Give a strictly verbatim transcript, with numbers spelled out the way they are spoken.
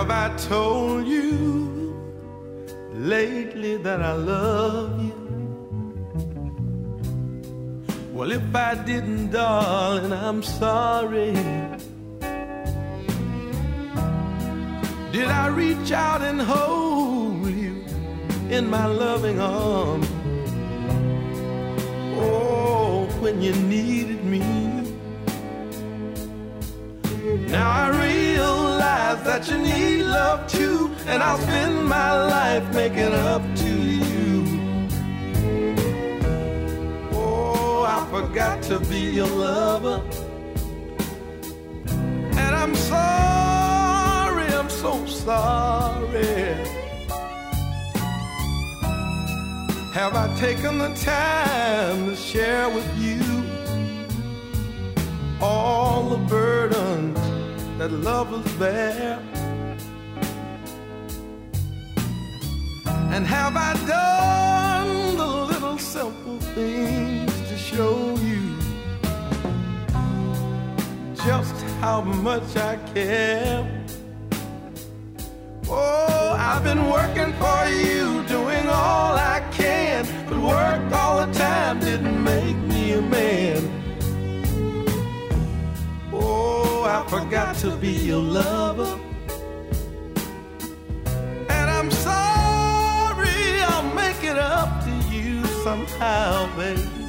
Have I told you lately that I love you? Well, if I didn't, darling, I'm sorry. Did I reach out and hold you in my loving arms? Oh, when you needed me. Now I realize that you need love too, and I'll spend my life making up to you. Oh, I forgot to be your lover, and I'm sorry, I'm so sorry. Have I taken the time to share with you all the burdens that lovers bear? And have I done the little simple things to show you just how much I care? Oh, I've been working for you, doing all I can, but work all the time didn't make me a man. Oh, I forgot to be your lover, and I'm sorry, I'll make it up to you somehow, baby.